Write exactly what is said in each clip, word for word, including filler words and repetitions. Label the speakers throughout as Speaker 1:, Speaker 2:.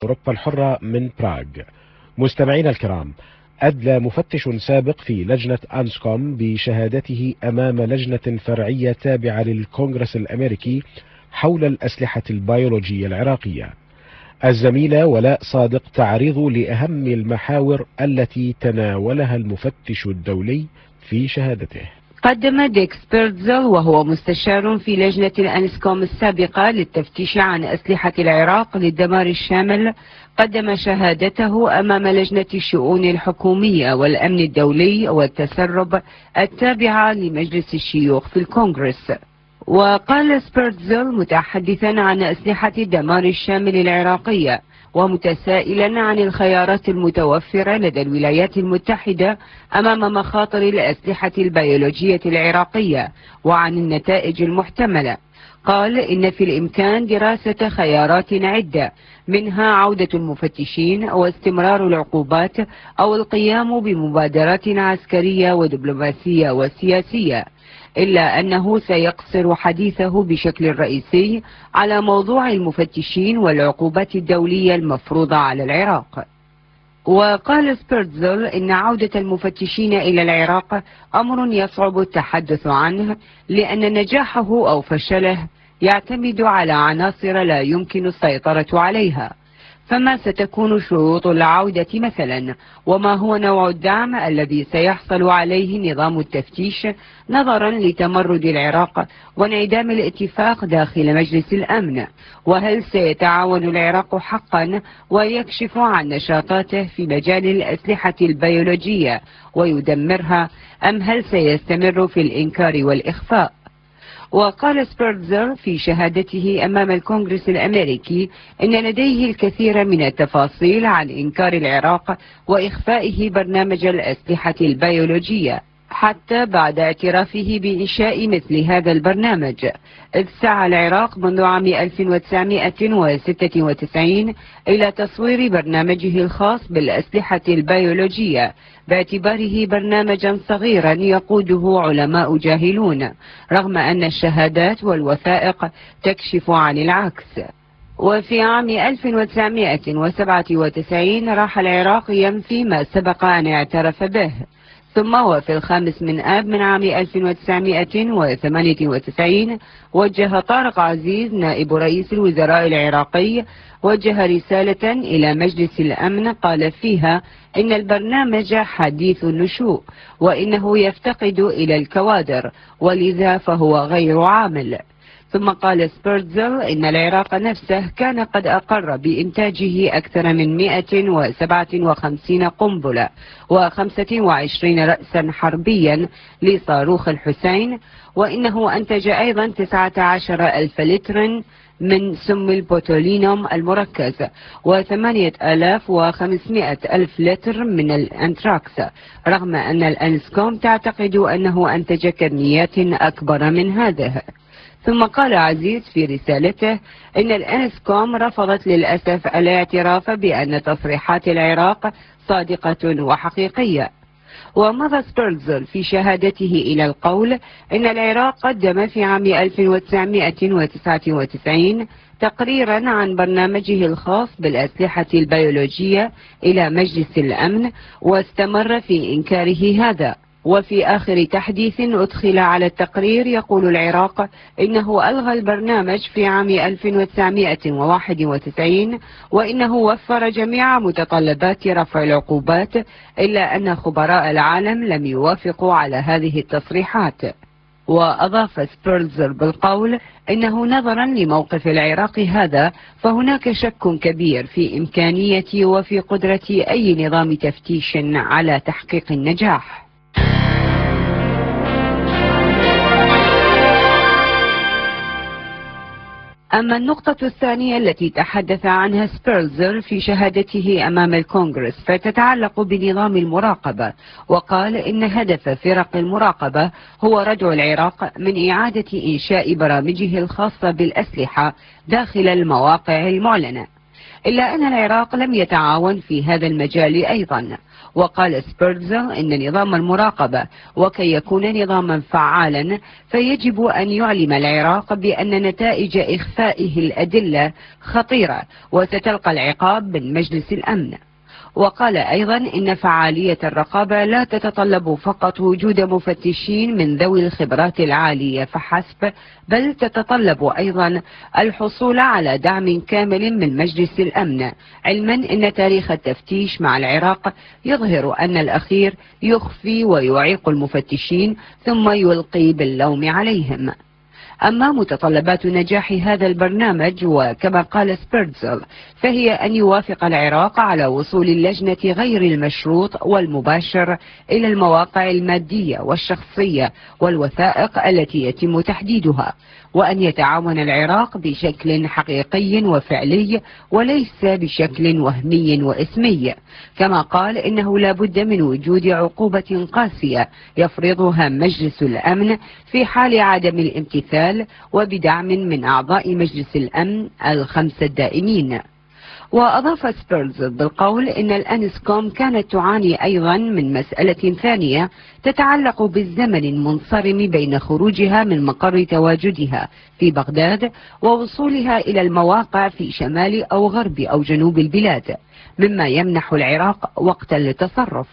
Speaker 1: أوروبا الحرة من براغ. مستمعينا الكرام، أدلى مفتش سابق في لجنة أنسكوم بشهادته أمام لجنة فرعية تابعة للكونغرس الأمريكي حول الأسلحة البيولوجية العراقية. الزميلة ولاء صادق تعرض لأهم المحاور التي تناولها المفتش الدولي في شهادته.
Speaker 2: قدم ديك سبيرتزل وهو مستشار في لجنة الأنسكوم السابقة للتفتيش عن أسلحة العراق للدمار الشامل، قدم شهادته أمام لجنة الشؤون الحكومية والأمن الدولي والتسرب التابعة لمجلس الشيوخ في الكونغرس. وقال سبيرتزل متحدثا عن أسلحة الدمار الشامل العراقية ومتسائلا عن الخيارات المتوفرة لدى الولايات المتحدة أمام مخاطر الأسلحة البيولوجية العراقية وعن النتائج المحتملة، قال إن في الإمكان دراسة خيارات عدة، منها عودة المفتشين واستمرار العقوبات أو القيام بمبادرات عسكرية ودبلوماسية وسياسية، إلا أنه سيقصر حديثه بشكل رئيسي على موضوع المفتشين والعقوبات الدولية المفروضة على العراق. وقال سبيرتزل إن عودة المفتشين إلى العراق أمر يصعب التحدث عنه، لأن نجاحه أو فشله يعتمد على عناصر لا يمكن السيطرة عليها. فما ستكون شروط العودة مثلا؟ وما هو نوع الدعم الذي سيحصل عليه نظام التفتيش نظرا لتمرد العراق وانعدام الاتفاق داخل مجلس الأمن؟ وهل سيتعاون العراق حقا ويكشف عن نشاطاته في مجال الأسلحة البيولوجية ويدمرها، أم هل سيستمر في الإنكار والإخفاء؟ وقال سبيرتزل في شهادته أمام الكونغرس الأمريكي إن لديه الكثير من التفاصيل عن إنكار العراق وإخفائه برنامج الأسلحة البيولوجية، حتى بعد اعترافه بإنشاء مثل هذا البرنامج، إذ سعى العراق منذ عام ألف وتسعمائة وستة وتسعين إلى تصوير برنامجه الخاص بالأسلحة البيولوجية باعتباره برنامجا صغيرا يقوده علماء جاهلون، رغم أن الشهادات والوثائق تكشف عن العكس. وفي عام ألف وتسعمائة وسبعة وتسعين راح العراق ينفي ما سبق أن اعترف به، ثم وفي الخامس من آب من عام ألف وتسعمائة وثمانية وتسعين وجه طارق عزيز نائب رئيس الوزراء العراقي وجه رسالة إلى مجلس الأمن قال فيها إن البرنامج حديث النشوء وإنه يفتقد إلى الكوادر، ولذا فهو غير عامل. ثم قال سبيرتزل إن العراق نفسه كان قد أقر بإنتاجه أكثر من مئة وسبعة وخمسين قنبلة وخمسة وعشرين رأسا حربيا لصاروخ الحسين، وإنه أنتج أيضا تسعة عشر ألف لتر من سم البوتولينوم المركز وثمانية آلاف وخمسمائة ألف لتر من الأنتراكس، رغم أن الأنسكوم تعتقد أنه أنتج كميات أكبر من هذه. ثم قال عزيز في رسالته إن الأنسكوم رفضت للأسف الاعتراف بأن تصريحات العراق صادقة وحقيقية. ومضى سبيرتزل في شهادته إلى القول إن العراق قدم في عام ألف وتسعمائة وتسعة وتسعين تقريرا عن برنامجه الخاص بالأسلحة البيولوجية إلى مجلس الأمن، واستمر في إنكاره هذا. وفي آخر تحديث أدخل على التقرير يقول العراق إنه ألغى البرنامج في عام ألف وتسعمائة وواحد وتسعين وإنه وفر جميع متطلبات رفع العقوبات، إلا أن خبراء العالم لم يوافقوا على هذه التصريحات. وأضاف سبيرتزل بالقول إنه نظرا لموقف العراق هذا فهناك شك كبير في إمكانية وفي قدرة أي نظام تفتيش على تحقيق النجاح. أما النقطة الثانية التي تحدث عنها سبيرتزل في شهادته أمام الكونغرس فتتعلق بنظام المراقبة، وقال إن هدف فرق المراقبة هو ردع العراق من إعادة إنشاء برامجه الخاصة بالأسلحة داخل المواقع المعلنة، إلا أن العراق لم يتعاون في هذا المجال أيضا. وقال سبيرتزل إن نظام المراقبة وكي يكون نظاما فعالا فيجب أن يعلم العراق بأن نتائج إخفائه الأدلة خطيرة وستلقى العقاب من مجلس الأمن. وقال أيضا إن فعالية الرقابة لا تتطلب فقط وجود مفتشين من ذوي الخبرات العالية فحسب، بل تتطلب أيضا الحصول على دعم كامل من مجلس الأمن، علما إن تاريخ التفتيش مع العراق يظهر أن الأخير يخفي ويعيق المفتشين ثم يلقي باللوم عليهم. أما متطلبات نجاح هذا البرنامج وكما قال سبيرتزل فهي أن يوافق العراق على وصول اللجنة غير المشروط والمباشر إلى المواقع المادية والشخصية والوثائق التي يتم تحديدها، وأن يتعاون العراق بشكل حقيقي وفعلي وليس بشكل وهمي واسمي. كما قال إنه لا بد من وجود عقوبة قاسية يفرضها مجلس الأمن في حال عدم الامتثال وبدعم من أعضاء مجلس الأمن الخمسة الدائمين. وأضاف سبيرتزل بالقول إن الأنسكوم كانت تعاني أيضا من مسألة ثانية تتعلق بالزمن المنصرم بين خروجها من مقر تواجدها في بغداد ووصولها إلى المواقع في شمال أو غرب أو جنوب البلاد، مما يمنح العراق وقتا للتصرف.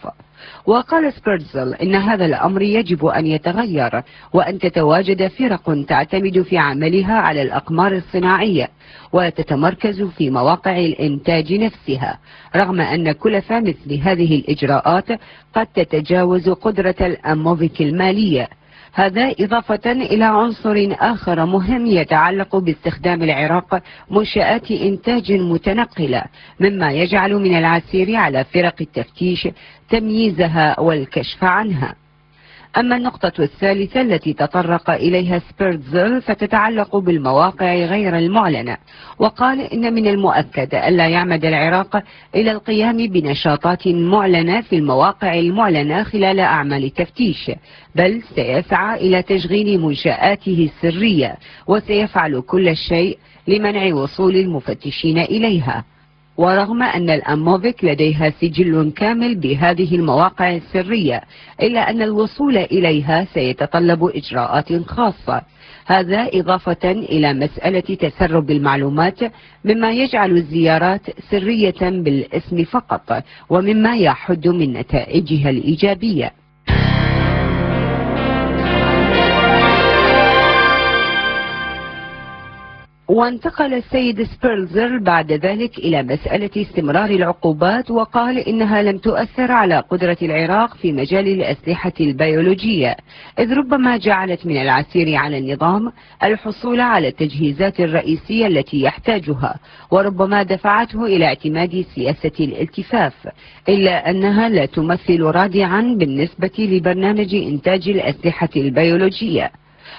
Speaker 2: وقال سبيرتزل إن هذا الأمر يجب أن يتغير، وأن تتواجد فرق تعتمد في عملها على الأقمار الصناعية وتتمركز في مواقع الإنتاج نفسها، رغم أن كلفة مثل هذه الإجراءات قد تتجاوز قدرة الأموفك المالية. هذا إضافة إلى عنصر آخر مهم يتعلق باستخدام العراق منشآت إنتاج متنقلة، مما يجعل من العسير على فرق التفتيش تمييزها والكشف عنها. أما النقطة الثالثة التي تطرق إليها سبيرتزل فتتعلق بالمواقع غير المعلنة، وقال إن من المؤكد ألا يعمد العراق إلى القيام بنشاطات معلنة في المواقع المعلنة خلال أعمال التفتيش، بل سيسعى إلى تشغيل منشآته السرية وسيفعل كل شيء لمنع وصول المفتشين إليها. ورغم أن الأموفك لديها سجل كامل بهذه المواقع السرية، إلا أن الوصول إليها سيتطلب إجراءات خاصة، هذا إضافة إلى مسألة تسرب المعلومات، مما يجعل الزيارات سرية بالاسم فقط، ومما يحد من نتائجها الإيجابية. وانتقل السيد سبيرتزل بعد ذلك إلى مسألة استمرار العقوبات، وقال إنها لم تؤثر على قدرة العراق في مجال الأسلحة البيولوجية، إذ ربما جعلت من العسير على النظام الحصول على التجهيزات الرئيسية التي يحتاجها، وربما دفعته إلى اعتماد سياسة الالتفاف، إلا أنها لا تمثل رادعا بالنسبة لبرنامج إنتاج الأسلحة البيولوجية.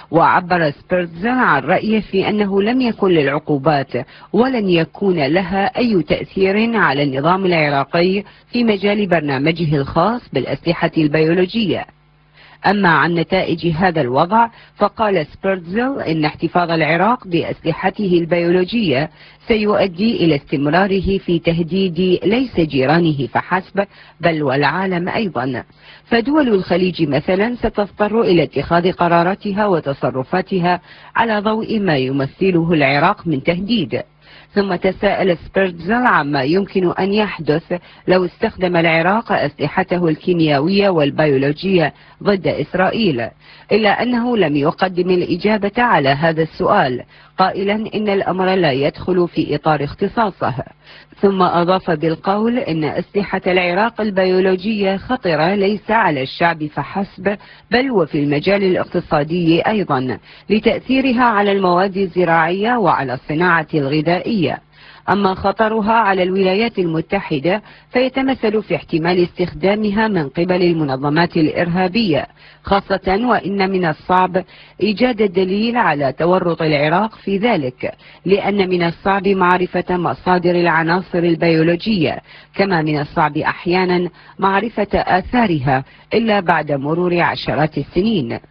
Speaker 2: وعبر سبيرتزل عن رأيه في أنه لم يكن للعقوبات ولن يكون لها أي تأثير على النظام العراقي في مجال برنامجه الخاص بالأسلحة البيولوجية. أما عن نتائج هذا الوضع فقال سبيرتزل إن احتفاظ العراق بأسلحته البيولوجية سيؤدي إلى استمراره في تهديد ليس جيرانه فحسب بل والعالم أيضا، فدول الخليج مثلا ستضطر إلى اتخاذ قراراتها وتصرفاتها على ضوء ما يمثله العراق من تهديد. ثم تساءل سبيرتزل عما يمكن أن يحدث لو استخدم العراق أسلحته الكيميائية والبيولوجية ضد إسرائيل، إلا أنه لم يقدم الإجابة على هذا السؤال، قائلا إن الأمر لا يدخل في إطار اختصاصه. ثم أضاف بالقول إن أسلحة العراق البيولوجية خطرة ليس على الشعب فحسب بل وفي المجال الاقتصادي أيضا، لتأثيرها على المواد الزراعية وعلى الصناعة الغذائية. أما خطرها على الولايات المتحدة فيتمثل في احتمال استخدامها من قبل المنظمات الإرهابية، خاصة وإن من الصعب إيجاد الدليل على تورط العراق في ذلك، لأن من الصعب معرفة مصادر العناصر البيولوجية، كما من الصعب أحيانا معرفة آثارها إلا بعد مرور عشرات السنين.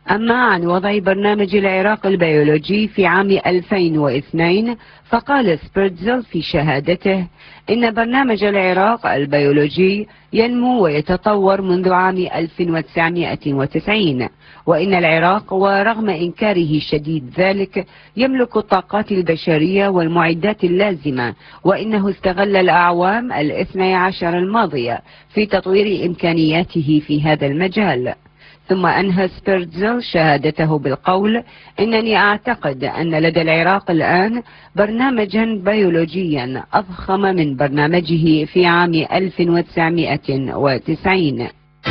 Speaker 2: أما عن وضع برنامج العراق البيولوجي في عام ألفين واثنين فقال سبيرتزل في شهادته إن برنامج العراق البيولوجي ينمو ويتطور منذ عام ألف وتسعمائة وتسعين، وإن العراق ورغم إنكاره الشديد ذلك يملك الطاقات البشرية والمعدات اللازمة، وإنه استغل الأعوام الاثني عشر الماضية في تطوير إمكانياته في هذا المجال. ثم أنهى سبيرتزل شهادته بالقول: إنني أعتقد أن لدى العراق الآن برنامجا بيولوجيا أضخم من برنامجه في عام ألف وتسعمائة وتسعين.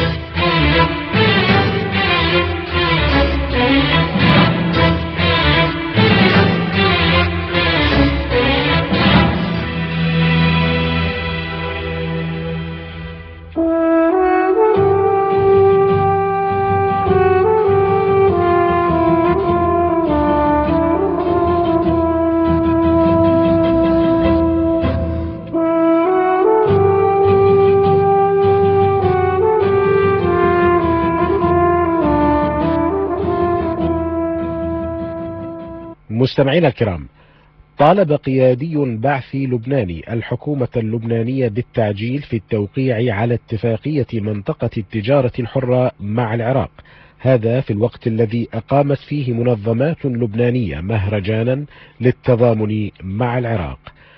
Speaker 1: مستمعينا الكرام، طالب قيادي بعثي لبناني الحكومة اللبنانية بالتعجيل في التوقيع على اتفاقية منطقة التجارة الحرة مع العراق، هذا في الوقت الذي أقامت فيه منظمات لبنانية مهرجانا للتضامن مع العراق.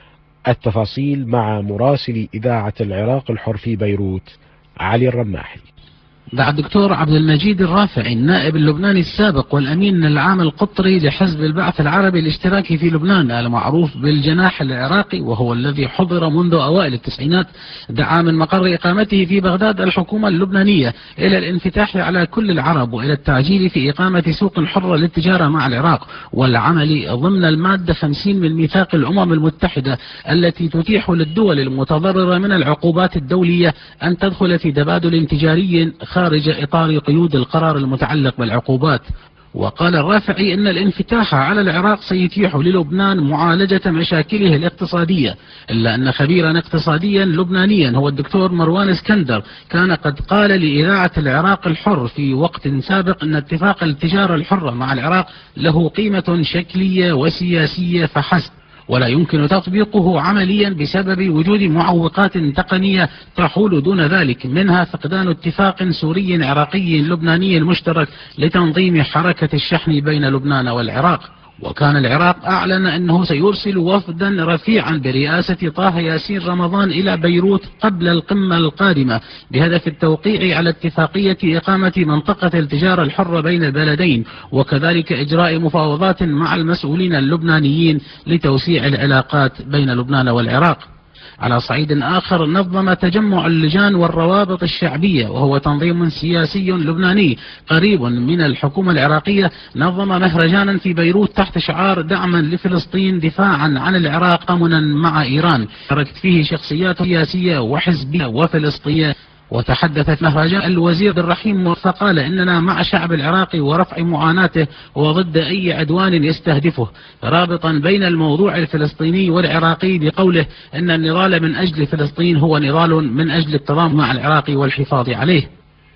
Speaker 1: التفاصيل مع مراسل إذاعة العراق الحر في بيروت علي الرماحي.
Speaker 3: دعا الدكتور عبد المجيد الرافعي النائب اللبناني السابق والأمين العام القطري لحزب البعث العربي الاشتراكي في لبنان المعروف بالجناح العراقي، وهو الذي حضر منذ أوائل التسعينات، دعا من مقر إقامته في بغداد الحكومة اللبنانية إلى الانفتاح على كل العرب وإلى التعجيل في إقامة سوق حرة للتجارة مع العراق والعمل ضمن المادة خمسين من ميثاق الأمم المتحدة التي تتيح للدول المتضررة من العقوبات الدولية أن تدخل في تبادل تجاري خارج إطار قيود القرار المتعلق بالعقوبات. وقال الرافعي إن الانفتاح على العراق سيتيح للبنان معالجة مشاكله الاقتصادية، إلا أن خبيرا اقتصاديا لبنانيا هو الدكتور مروان اسكندر كان قد قال لإذاعة العراق الحر في وقت سابق أن اتفاق التجارة الحرة مع العراق له قيمة شكلية وسياسية فحسب، ولا يمكن تطبيقه عمليا بسبب وجود معوقات تقنية تحول دون ذلك، منها فقدان اتفاق سوري عراقي لبناني مشترك لتنظيم حركة الشحن بين لبنان والعراق. وكان العراق أعلن أنه سيرسل وفدا رفيعا برئاسة طه ياسين رمضان إلى بيروت قبل القمة القادمة بهدف التوقيع على اتفاقية إقامة منطقة التجارة الحرة بين البلدين، وكذلك إجراء مفاوضات مع المسؤولين اللبنانيين لتوسيع العلاقات بين لبنان والعراق. على صعيد آخر، نظم تجمع اللجان والروابط الشعبية، وهو تنظيم سياسي لبناني قريب من الحكومة العراقية، نظم مهرجانا في بيروت تحت شعار دعما لفلسطين دفاعا عن العراق أمنا مع إيران، شاركت فيه شخصيات سياسية وحزبية وفلسطينية. وتحدثت مهرجان الوزير عبد الرحيم فقال: إننا مع الشعب العراقي ورفع معاناته وضد أي عدوان يستهدفه، رابطا بين الموضوع الفلسطيني والعراقي بقوله إن النضال من أجل فلسطين هو نضال من أجل التضامن مع العراق والحفاظ عليه.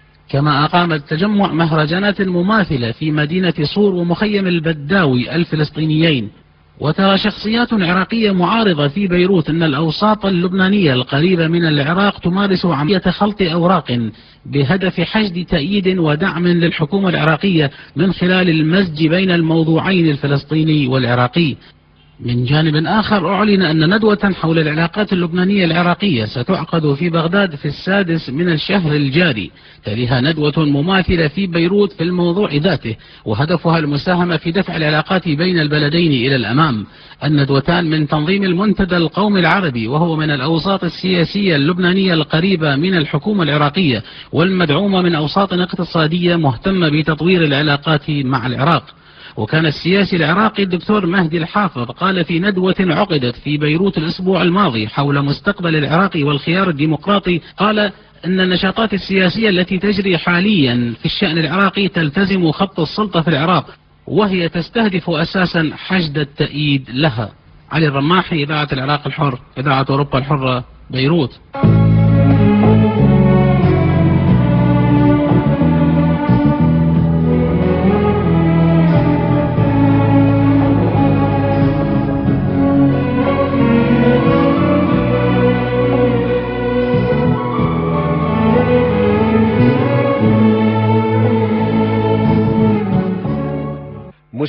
Speaker 3: كما أقام التجمع مهرجانات مماثلة في مدينة صور ومخيم البداوي الفلسطينيين. وترى شخصيات عراقية معارضة في بيروت أن الأوساط اللبنانية القريبة من العراق تمارس عملية خلط أوراق بهدف حشد تأييد ودعم للحكومة العراقية من خلال المزج بين الموضوعين الفلسطيني والعراقي. من جانب آخر، أعلن أن ندوة حول العلاقات اللبنانية العراقية ستعقد في بغداد في السادس من الشهر الجاري، تليها ندوة مماثلة في بيروت في الموضوع ذاته، وهدفها المساهمة في دفع العلاقات بين البلدين إلى الأمام. الندوتان من تنظيم المنتدى القومي العربي، وهو من الأوساط السياسية اللبنانية القريبة من الحكومة العراقية والمدعومة من أوساط اقتصادية مهتمة بتطوير العلاقات مع العراق. وكان السياسي العراقي الدكتور مهدي الحافظ قال في ندوة عقدت في بيروت الأسبوع الماضي حول مستقبل العراق والخيار الديمقراطي، قال إن النشاطات السياسية التي تجري حاليا في الشأن العراقي تلتزم خط السلطة في العراق، وهي تستهدف أساسا حشد التأييد لها. علي الرماحي، إذاعة العراق الحر، إذاعة أوروبا الحرة، بيروت.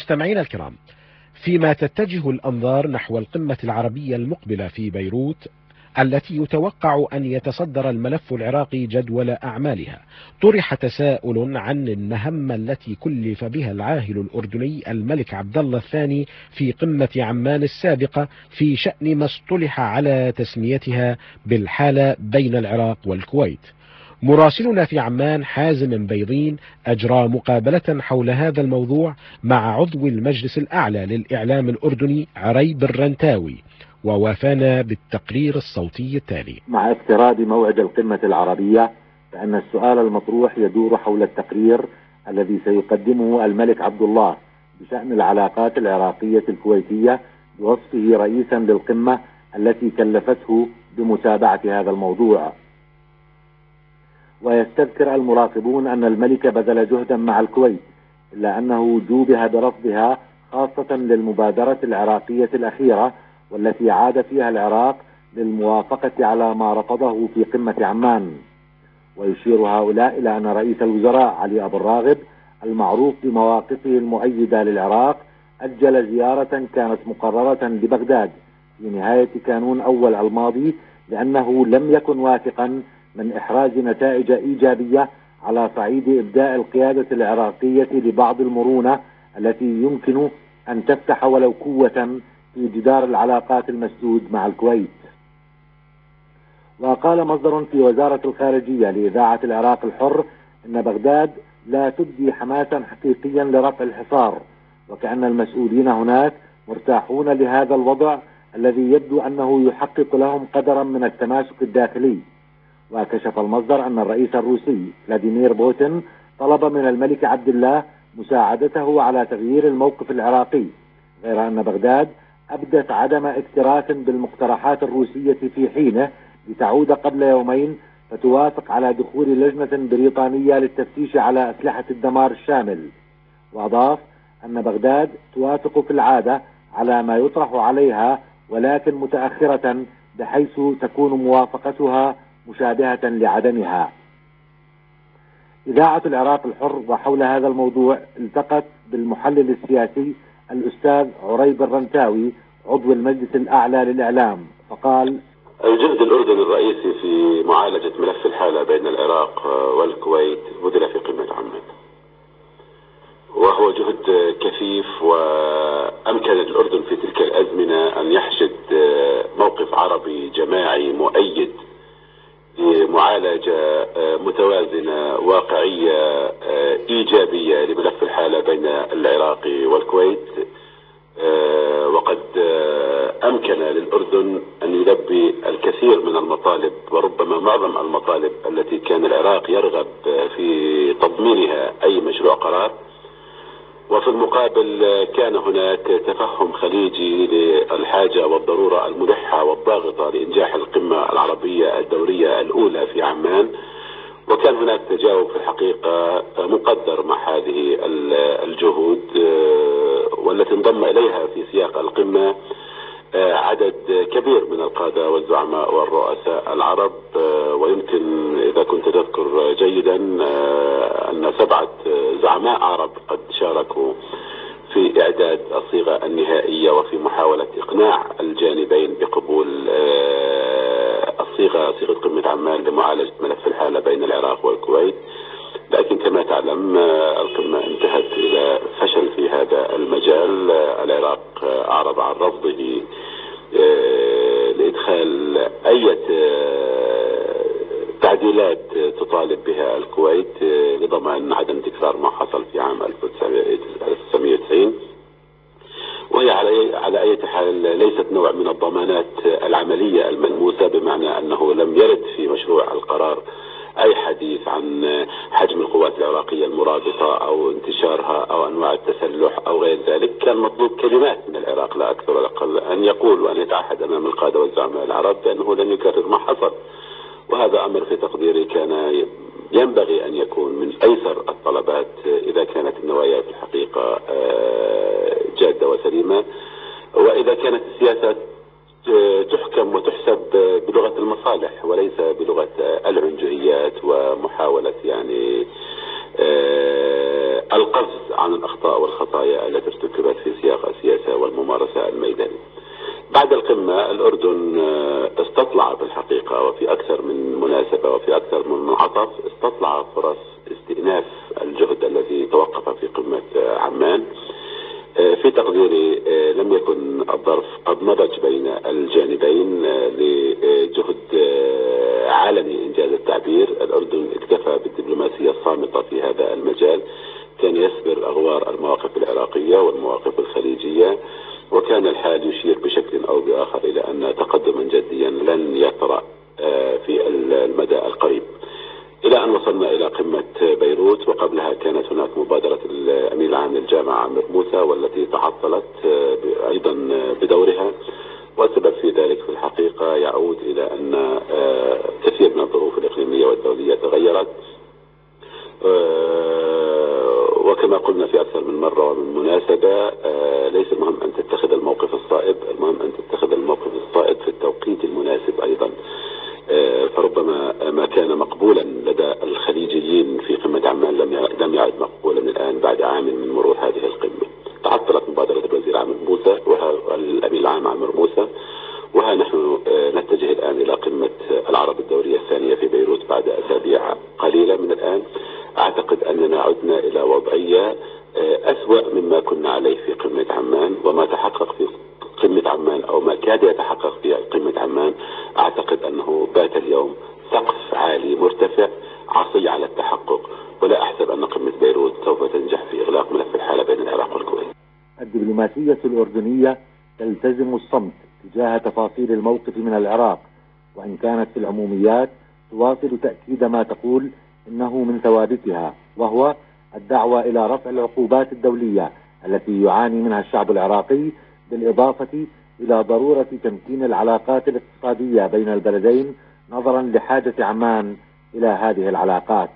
Speaker 1: مستمعينا الكرام، فيما تتجه الأنظار نحو القمة العربية المقبلة في بيروت التي يتوقع أن يتصدر الملف العراقي جدول أعمالها، طرح تساؤل عن المهمة التي كلف بها العاهل الأردني الملك عبد الله الثاني في قمة عمان السابقة في شأن ما اصطلح على تسميتها بالحالة بين العراق والكويت. مراسلنا في عمان حازم بيضين أجرى مقابلة حول هذا الموضوع مع عضو المجلس الأعلى للإعلام الأردني عريب الرنتاوي، ووافانا بالتقرير الصوتي التالي.
Speaker 4: مع اقتراب موعد القمة العربية، فإن السؤال المطروح يدور حول التقرير الذي سيقدمه الملك عبد الله بشأن العلاقات العراقية الكويتية بوصفه رئيسا للقمة التي كلفته بمتابعة هذا الموضوع. ويستذكر المراقبون أن الملك بذل جهدا مع الكويت، إلا أنه جوبه برفضها، خاصة للمبادرة العراقية الأخيرة والتي عاد فيها العراق للموافقة على ما رفضه في قمة عمان. ويشير هؤلاء إلى أن رئيس الوزراء علي أبو الراغب المعروف بمواقفه المؤيدة للعراق أجل زيارة كانت مقررة لبغداد في نهاية كانون أول الماضي، لأنه لم يكن واثقا من إحراز نتائج إيجابية على صعيد إبداء القيادة العراقية لبعض المرونة التي يمكن أن تفتح ولو قوة في جدار العلاقات المسدود مع الكويت. وقال مصدر في وزارة الخارجية لإذاعة العراق الحر إن بغداد لا تبدي حماسا حقيقيا لرفع الحصار، وكأن المسؤولين هناك مرتاحون لهذا الوضع الذي يبدو أنه يحقق لهم قدرا من التماسك الداخلي. وكشف المصدر أن الرئيس الروسي فلاديمير بوتين طلب من الملك عبد الله مساعدته على تغيير الموقف العراقي، غير أن بغداد أبدت عدم اكتراث بالمقترحات الروسية في حينه لتعود قبل يومين فتوافق على دخول لجنة بريطانية للتفتيش على أسلحة الدمار الشامل. وأضاف أن بغداد توافق في العادة على ما يطرح عليها، ولكن متأخرة بحيث تكون موافقتها مشابهة لعدمها. إذاعة العراق الحر وحول هذا الموضوع التقت بالمحلل السياسي الأستاذ عريب الرنتاوي عضو المجلس الأعلى للإعلام، فقال:
Speaker 5: الجهد الأردني الرئيسي في معالجة ملف الحالة بين العراق والكويت بذل في قمة عمان، وهو جهد كثيف، وأمكن للأردن في تلك الأزمنة أن يحشد موقف عربي جماعي مؤيد لمعالجة متوازنة واقعية إيجابية لملف الحالة بين العراق والكويت. وقد أمكن للأردن أن يلبي الكثير من المطالب، وربما معظم المطالب التي كان العراق يرغب في تضمينها أي مشروع قرار. وفي المقابل كان هناك تفهم خليجي للحاجة والضرورة الملحة والضاغطة لإنجاح القمة العربية الدورية الأولى في عمان، وكان هناك تجاوب في الحقيقة مقدر مع هذه الجهود، والتي انضم إليها في سياق القمة عدد كبير من القادة والزعماء والرؤساء العرب. ويمكن إذا كنت تذكر جيدا أن سبعة زعماء عرب قد شاركوا في إعداد الصيغة النهائية وفي محاولة إقناع الجانبين بقبول الصيغة صيغة قمة عمان لمعالجة ملف الحالة بين العراق والكويت. لكن كما تعلم القمة انتهت إلى فشل في هذا المجال. العراق أعرب عن رفضه لإدخال أي تعديلات تطالب بها الكويت لضمان عدم تكرار ما حصل في عام ألف وتسعمئة وتسعين، وهي على على أي حال ليست نوع من الضمانات العملية الملموسة، بمعنى أنه لم يرد في مشروع القرار أي حديث عن حجم القوات العراقية المرابطة أو انتشارها أو أنواع التسلح أو غير ذلك. كان مطلوب كلمات من العراق لا أكثر ولا أقل، أن يقول وأن يتعهد أمام القادة والزعماء العرب بأنه لن يكرر ما حصل. وهذا أمر في تقديري كان ينبغي أن يكون من أيسر الطلبات إذا كانت النوايا في الحقيقة جادة وسليمة، وإذا كانت السياسة تحكم وتحسب بلغة المصالح وليس بلغة العنجهيات ومحاولة يعني القفز عن الأخطاء والخطايا التي ارتكبت في سياق السياسة والممارسة الميدانية. بعد القمة الأردن استطلع بالحقيقة وفي أكثر من مناسبة وفي أكثر من منعطف استطلع فرص استئناف الجهد الذي توقف في قمة عمان. في تقديري لم يكن الظرف قد نضج بين الجانبين لجهد علني إنجاز التعبير. الأردن اكتفى بالدبلوماسية الصامتة في هذا المجال، كان يسبر أغوار المواقف العراقية والمواقف الخليجية، وكان الحال يشير بشكل أو بآخر إلى أن تقدما جديا لن يطرأ في المدى القريب، إلى أن وصلنا إلى قمة بيروت. وقبلها كانت هناك مبادرة الأمين العام للجامعة عامر موسى والتي تعطلت أيضا بدورها، والسبب في ذلك في الحقيقة يعود إلى أن كثير من الظروف الإقليمية والدولية تغيرت، وكما قلنا في أكثر من مرة ومن مناسبة ليس المهم أن تتخذ الموقف الصائب، المهم أن تتخذ الموقف الصائب في التوقيت المناسب أيضا. فربما ما كان مقبولا لدى الخليجيين في قمة عمان لم يعد مقبولا الآن بعد عام من مرور هذه القمة. تعطلت مبادرة الوزير عامر موسى والأمين العام عامر موسى، وها نحن نتجه الآن إلى قمة العرب الدورية الثانية في بيروت بعد أسابيع قليلة من الآن. أعتقد أننا عدنا إلى وضعية أسوأ مما كنا عليه في قمة عمان، وما تحقق في قمة عمان أو ما كاد يتحقق في قمة عمان أعتقد أنه بات اليوم سقف عالي مرتفع عصي على التحقق، ولا أحسب أن قمة بيروت سوف تنجح في إغلاق ملف الحالة بين العراق والكويت.
Speaker 4: الدبلوماسية الأردنية تلتزم الصمت تجاه تفاصيل الموقف من العراق، وإن كانت في العموميات تواصل تأكيد ما تقول إنه من ثوابتها، وهو الدعوة إلى رفع العقوبات الدولية التي يعاني منها الشعب العراقي، بالإضافة إلى ضرورة تمكين العلاقات الاقتصادية بين البلدين نظرا لحاجة عمان إلى هذه العلاقات.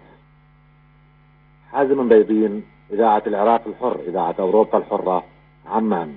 Speaker 4: حازم بيضين، إذاعة العراق الحر، إذاعة أوروبا الحرة، عمان.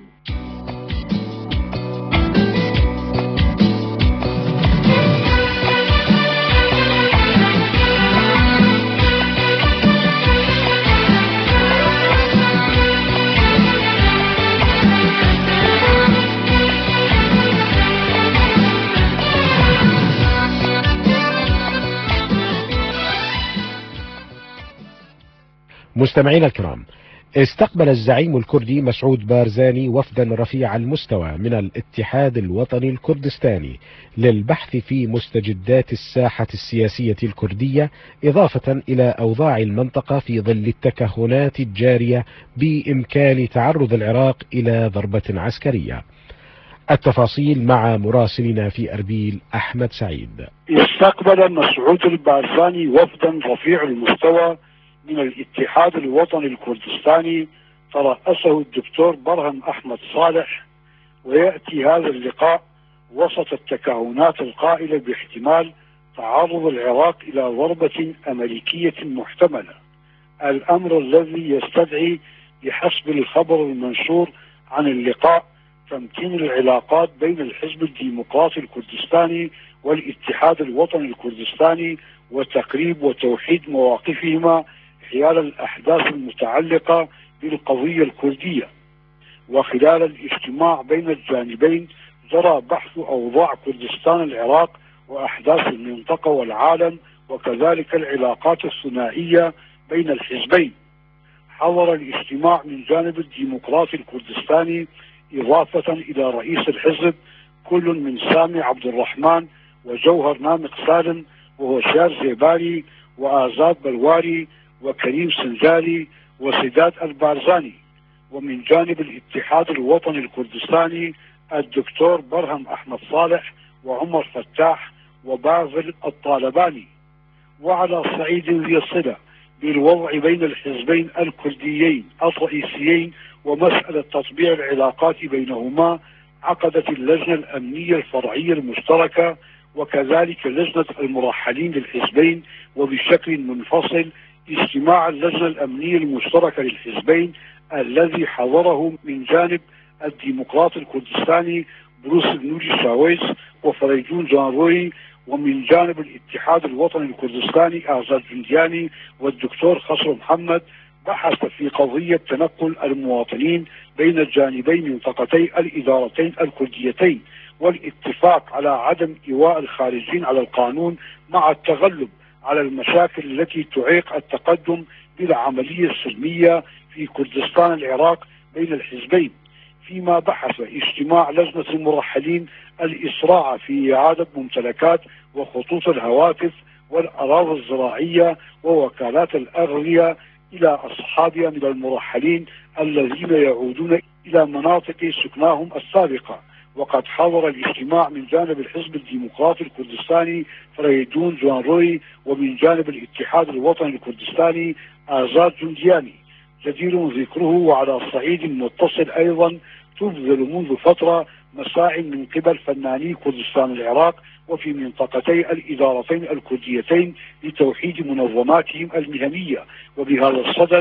Speaker 1: مستمعينا الكرام، استقبل الزعيم الكردي مسعود بارزاني وفدا رفيع المستوى من الاتحاد الوطني الكردستاني للبحث في مستجدات الساحة السياسية الكردية، إضافة إلى أوضاع المنطقة في ظل التكهنات الجارية بإمكان تعرض العراق إلى ضربة عسكرية. التفاصيل مع مراسلنا في أربيل أحمد سعيد.
Speaker 6: استقبل مسعود البارزاني وفدا رفيع المستوى من الاتحاد الوطني الكردستاني ترأسه الدكتور برهم أحمد صالح، ويأتي هذا اللقاء وسط التكهنات القائلة باحتمال تعرض العراق إلى ضربة أمريكية محتملة، الأمر الذي يستدعي بحسب الخبر المنشور عن اللقاء تمكين العلاقات بين الحزب الديمقراطي الكردستاني والاتحاد الوطني الكردستاني وتقريب وتوحيد مواقفهما حيال الأحداث المتعلقة بالقضية الكردية. وخلال الاجتماع بين الجانبين جرى بحث أوضاع كردستان العراق وأحداث المنطقة والعالم، وكذلك العلاقات الثنائية بين الحزبين. حضر الاجتماع من جانب الديمقراطي الكردستاني إضافة إلى رئيس الحزب كل من سامي عبد الرحمن وجوهر نامق سالم وهشام زيباني وآزاد بلواري وكريم سنجاري وسداد البارزاني. ومن جانب الاتحاد الوطني الكردستاني الدكتور برهم أحمد صالح وعمر فتاح وبازل الطالباني. وعلى صعيد ذي الصلة بالوضع بين الحزبين الكرديين الرئيسيين ومسألة تطبيع العلاقات بينهما، عقدت اللجنة الأمنية الفرعية المشتركة وكذلك لجنة المرحلين للحزبين وبشكل منفصل اجتماع اللجنة الأمنية المشتركة للحزبين الذي حضره من جانب الديمقراط الكردستاني بروس النوري شاويز وفريجون جانروي، ومن جانب الاتحاد الوطني الكردستاني أعزاد جندياني والدكتور خسرو محمد بحث في قضية تنقل المواطنين بين جانبي منطقتي الإدارتين الكرديتين والاتفاق على عدم إيواء الخارجين على القانون مع التغلب على المشاكل التي تعيق التقدم بالعملية السلمية في كردستان العراق بين الحزبين. فيما بحث اجتماع لجنة المرحلين الإسراع في إعادة ممتلكات وخطوط الهواتف والأراضي الزراعية ووكالات الأغذية إلى أصحابها من المرحلين الذين يعودون إلى مناطق سكناهم السابقة. وقد حضر الاجتماع من جانب الحزب الديمقراطي الكردستاني فريدون جوانروي ومن جانب الاتحاد الوطني الكردستاني آزاد جندياني. جدير ذكره وعلى الصعيد المتصل أيضا تبذل منذ فترة مساع من قبل فناني كردستان العراق وفي منطقتي الإدارتين الكرديتين لتوحيد منظماتهم المهنية. وبهذا الصدد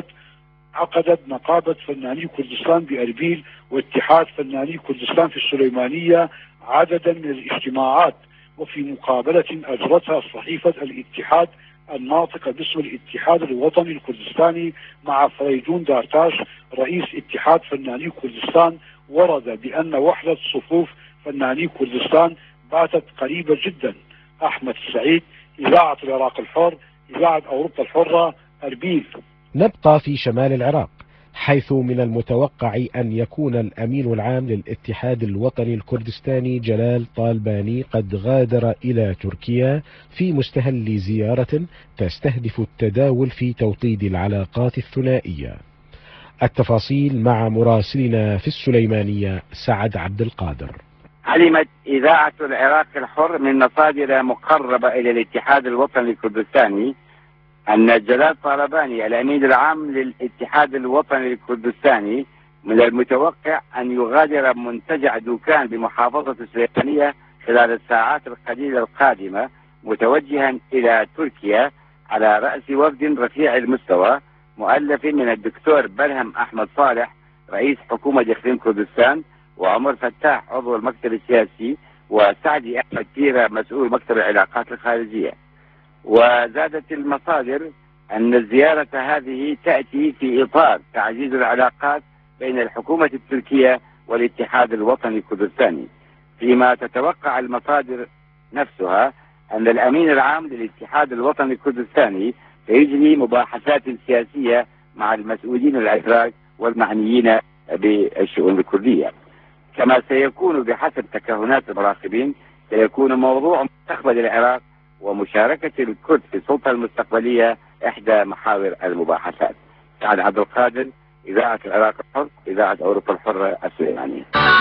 Speaker 6: عقدت نقابة فناني كردستان بأربيل واتحاد فناني كردستان في السليمانية عددا من الاجتماعات. وفي مقابلة أجرتها صحيفة الاتحاد الناطقة باسم الاتحاد الوطني الكردستاني مع فريدون دارتاش رئيس اتحاد فناني كردستان، ورد بأن وحدة صفوف فناني كردستان باتت قريبة جدا. أحمد السعيد، إذاعة العراق الحر، إذاعة أوروبا الحرة، أربيل.
Speaker 1: نبقى في شمال العراق، حيث من المتوقع أن يكون الأمين العام للاتحاد الوطني الكردستاني جلال طالباني قد غادر إلى تركيا في مستهل زيارة تستهدف التداول في توطيد العلاقات الثنائية. التفاصيل مع مراسلنا في السليمانية سعد عبد القادر.
Speaker 7: علمت إذاعة العراق الحر من مصادر مقربة إلى الاتحاد الوطني الكردستاني أن جلال طالباني الأمين العام للاتحاد الوطني الكردستاني من المتوقع أن يغادر منتجع دوكان بمحافظة السليمانية خلال الساعات القليلة القادمة، متوجها إلى تركيا على رأس وفد رفيع المستوى مؤلف من الدكتور برهم أحمد صالح رئيس حكومة إقليم كردستان، وعمر فتاح عضو المكتب السياسي، وسعدي أحمد تيرة مسؤول مكتب العلاقات الخارجية. وزادت المصادر أن الزيارة هذه تأتي في إطار تعزيز العلاقات بين الحكومة التركية والاتحاد الوطني الكردستاني، فيما تتوقع المصادر نفسها أن الأمين العام للاتحاد الوطني الكردستاني سيجري مباحثات سياسية مع المسؤولين الأتراك والمعنيين بالشؤون الكردية. كما سيكون بحسب تكهنات المراقبين سيكون موضوع مستقبل العراق ومشاركة الكرد في السلطة المستقبلية إحدى محاور المباحثات. سعد عبد القادر، إذاعة العراق الحر، إذاعة أوروبا الحرة السليمانية.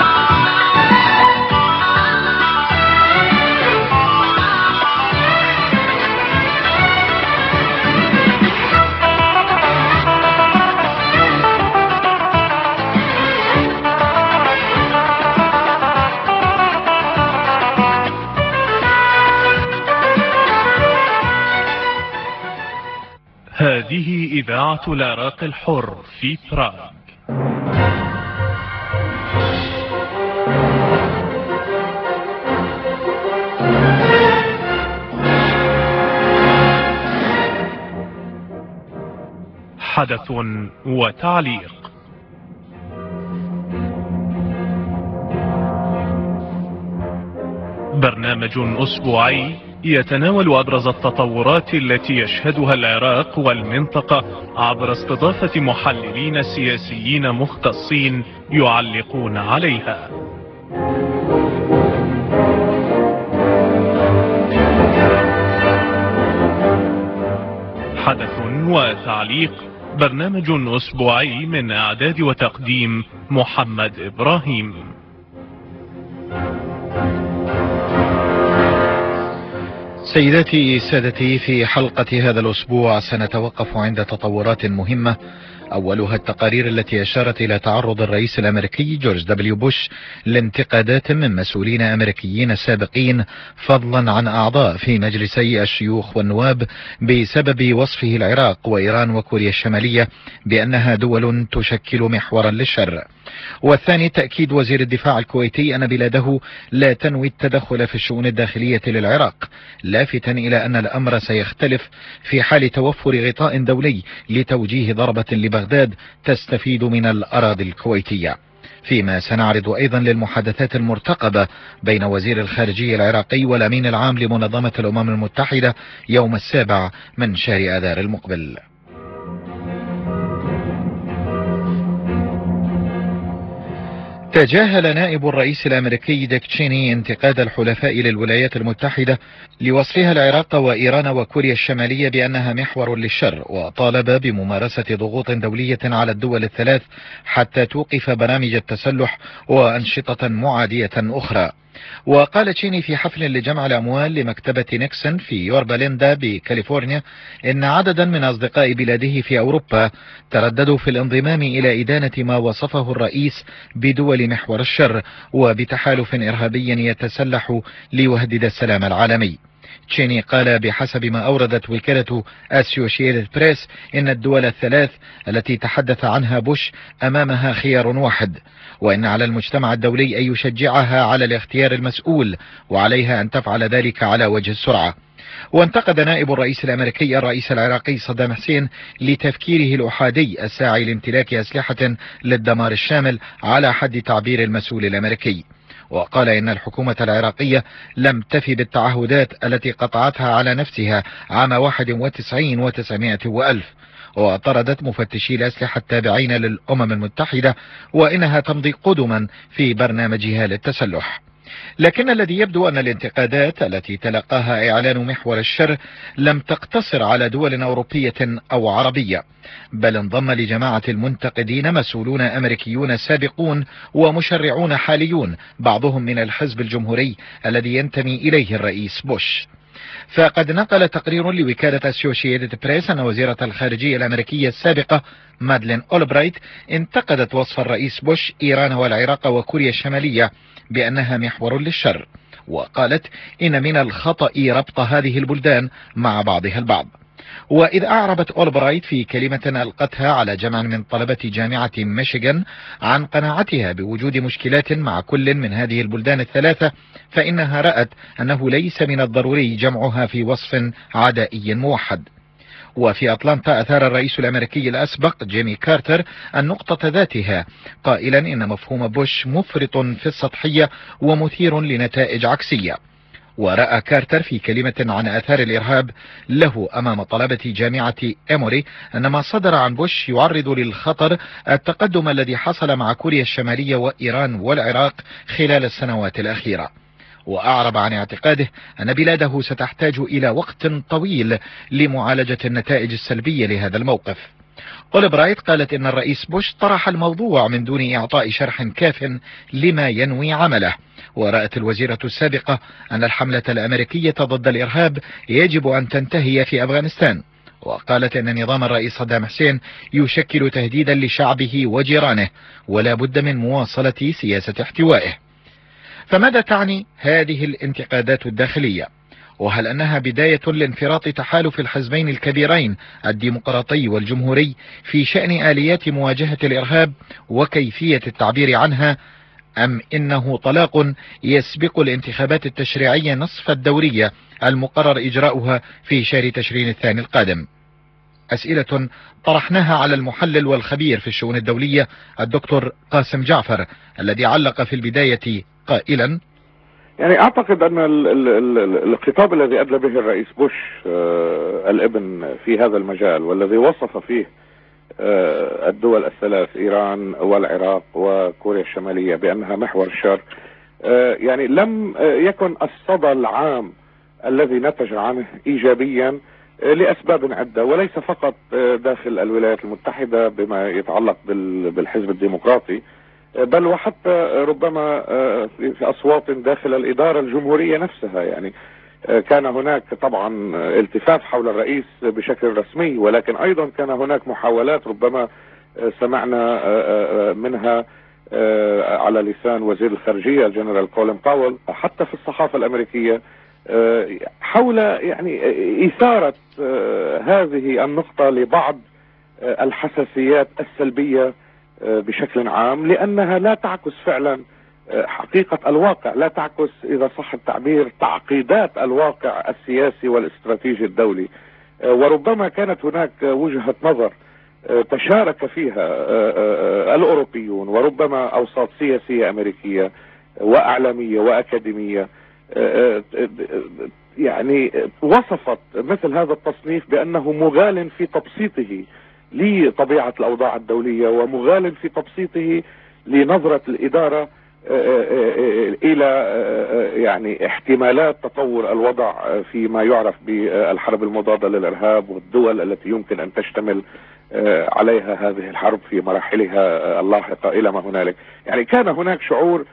Speaker 8: هذه إذاعة العراق الحر في براغ. حدث وتعليق. برنامج أسبوعي يتناول أبرز التطورات التي يشهدها العراق والمنطقة عبر استضافة محللين سياسيين مختصين يعلقون عليها. حدث وتعليق، برنامج أسبوعي من إعداد وتقديم محمد إبراهيم.
Speaker 9: سيداتي سادتي، في حلقة هذا الأسبوع سنتوقف عند تطورات مهمة أولها التقارير التي أشارت إلى تعرض الرئيس الأمريكي جورج دبليو بوش لانتقادات من مسؤولين أمريكيين سابقين فضلا عن أعضاء في مجلسي الشيوخ والنواب بسبب وصفه العراق وإيران وكوريا الشمالية بأنها دول تشكل محورا للشر. والثاني تأكيد وزير الدفاع الكويتي أن بلاده لا تنوي التدخل في الشؤون الداخلية للعراق، لافتا إلى أن الأمر سيختلف في حال توفر غطاء دولي لتوجيه ضربة لبغداد تستفيد من الأراضي الكويتية. فيما سنعرض أيضا للمحادثات المرتقبة بين وزير الخارجية العراقي والأمين العام لمنظمة الأمم المتحدة يوم السابع من شهر آذار المقبل. تجاهل نائب الرئيس الأمريكي ديك تشيني انتقاد الحلفاء للولايات المتحدة لوصفها العراق وإيران وكوريا الشمالية بأنها محور للشر، وطالب بممارسة ضغوط دولية على الدول الثلاث حتى توقف برامج التسلح وأنشطة معادية أخرى. وقال تشيني في حفل لجمع الأموال لمكتبة نيكسون في يوربا ليندا بكاليفورنيا إن عددا من أصدقاء بلاده في أوروبا ترددوا في الانضمام إلى إدانة ما وصفه الرئيس بدول محور الشر وبتحالف إرهابي يتسلح ليهدد السلام العالمي. تشيني قال بحسب ما أوردت وكالة أسوشيتد بريس إن الدول الثلاث التي تحدث عنها بوش أمامها خيار واحد، وإن على المجتمع الدولي أن يشجعها على الاختيار المسؤول، وعليها أن تفعل ذلك على وجه السرعة. وانتقد نائب الرئيس الأمريكي الرئيس العراقي صدام حسين لتفكيره الأحادي الساعي لامتلاك أسلحة للدمار الشامل على حد تعبير المسؤول الأمريكي. وقال إن الحكومة العراقية لم تفي بالتعهدات التي قطعتها على نفسها عام واحد وتسعين وتسعمائة وألف، وطردت مفتشي الأسلحة التابعين للأمم المتحدة، وإنها تمضي قدما في برنامجها للتسلح. لكن الذي يبدو أن الانتقادات التي تلقاها إعلان محور الشر لم تقتصر على دول أوروبية أو عربية، بل انضم لجماعة المنتقدين مسؤولون أمريكيون سابقون ومشرعون حاليون، بعضهم من الحزب الجمهوري الذي ينتمي إليه الرئيس بوش. فقد نقل تقرير لوكالة أسوشيتد بريس أن وزيرة الخارجية الأمريكية السابقة مادلين أولبرايت انتقدت وصف الرئيس بوش إيران والعراق وكوريا الشمالية بأنها محور للشر، وقالت إن من الخطأ ربط هذه البلدان مع بعضها البعض. وإذ أعربت أولبرايت في كلمة ألقتها على جمع من طلبة جامعة ميشيغان عن قناعتها بوجود مشكلات مع كل من هذه البلدان الثلاثة، فإنها رأت أنه ليس من الضروري جمعها في وصف عدائي موحد. وفي أطلانتا أثار الرئيس الأمريكي الأسبق جيمي كارتر النقطة ذاتها، قائلا إن مفهوم بوش مفرط في السطحية ومثير لنتائج عكسية. ورأى كارتر في كلمة عن آثار الإرهاب له أمام طلبة جامعة إيموري أن ما صدر عن بوش يعرض للخطر التقدم الذي حصل مع كوريا الشمالية وإيران والعراق خلال السنوات الأخيرة. وأعرب عن اعتقاده أن بلاده ستحتاج إلى وقت طويل لمعالجة النتائج السلبية لهذا الموقف. أولبرايت قالت إن الرئيس بوش طرح الموضوع من دون إعطاء شرح كاف لما ينوي عمله. ورأت الوزيرة السابقة أن الحملة الأمريكية ضد الإرهاب يجب أن تنتهي في أفغانستان، وقالت أن نظام الرئيس صدام حسين يشكل تهديدا لشعبه وجيرانه، ولا بد من مواصلة سياسة احتوائه. فماذا تعني هذه الانتقادات الداخلية؟ وهل أنها بداية لانفراط تحالف الحزبين الكبيرين الديمقراطي والجمهوري في شأن آليات مواجهة الإرهاب وكيفية التعبير عنها، أم إنه طلاق يسبق الانتخابات التشريعية نصف الدورية المقرر إجراؤها في شهر تشرين الثاني القادم؟ أسئلة طرحناها على المحلل والخبير في الشؤون الدولية الدكتور قاسم جعفر، الذي علق في البداية قائلا:
Speaker 10: يعني أعتقد أن ال ال ال الخطاب الذي أدلى به الرئيس بوش آه الابن في هذا المجال، والذي وصف فيه آه الدول الثلاث إيران والعراق وكوريا الشمالية بأنها محور الشر، آه يعني لم آه يكن الصدى العام الذي نتج عنه إيجابيا آه لأسباب عدة، وليس فقط آه داخل الولايات المتحدة بما يتعلق بالحزب الديمقراطي، بل وحتى ربما في أصوات داخل الإدارة الجمهورية نفسها. يعني كان هناك طبعا التفاف حول الرئيس بشكل رسمي، ولكن أيضا كان هناك محاولات ربما سمعنا منها على لسان وزير الخارجية الجنرال كولين باول حتى في الصحافة الأمريكية حول يعني إثارة هذه النقطة لبعض الحساسيات السلبية بشكل عام، لأنها لا تعكس فعلا حقيقة الواقع، لا تعكس إذا صح التعبير تعقيدات الواقع السياسي والاستراتيجي الدولي. وربما كانت هناك وجهة نظر تشارك فيها الأوروبيون وربما أوساط سياسية أمريكية وأعلامية وأكاديمية يعني وصفت مثل هذا التصنيف بأنه مغال في تبسيطه لطبيعة الأوضاع الدولية ومغال في تبسيطه لنظرة الإدارة إلى يعني احتمالات تطور الوضع فيما يعرف بالحرب المضادة للإرهاب والدول التي يمكن أن تشتمل عليها هذه الحرب في مراحلها اللاحقة إلى ما هنالك. يعني كان هناك شعور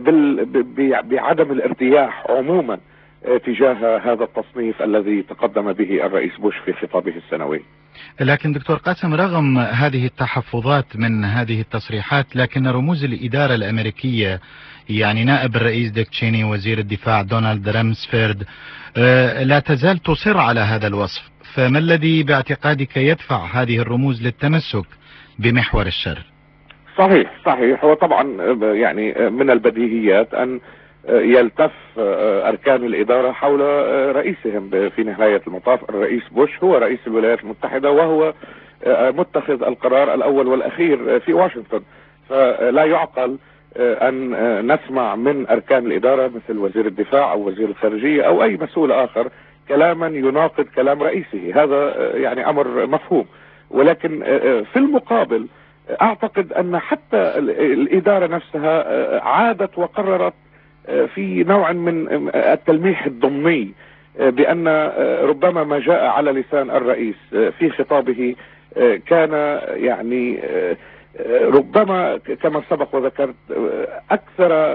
Speaker 10: بعدم الارتياح عموما تجاه هذا التصنيف الذي تقدم به الرئيس بوش في خطابه السنوي.
Speaker 9: لكن دكتور قاسم، رغم هذه التحفظات من هذه التصريحات، لكن رموز الإدارة الأمريكية يعني نائب الرئيس ديك تشيني، وزير الدفاع دونالد رامسفيلد، لا تزال تصر على هذا الوصف. فما الذي باعتقادك يدفع هذه الرموز للتمسك بمحور الشر؟
Speaker 10: صحيح صحيح هو طبعا يعني من البديهيات أن يلتف أركان الإدارة حول رئيسهم في نهاية المطاف. الرئيس بوش هو رئيس الولايات المتحدة وهو متخذ القرار الأول والأخير في واشنطن، فلا يعقل أن نسمع من أركان الإدارة مثل وزير الدفاع أو وزير الخارجية أو أي مسؤول آخر كلاما يناقض كلام رئيسه. هذا يعني أمر مفهوم، ولكن في المقابل أعتقد أن حتى الإدارة نفسها عادت وقررت في نوع من التلميح الضمني بأن ربما ما جاء على لسان الرئيس في خطابه كان يعني ربما كما سبق وذكرت أكثر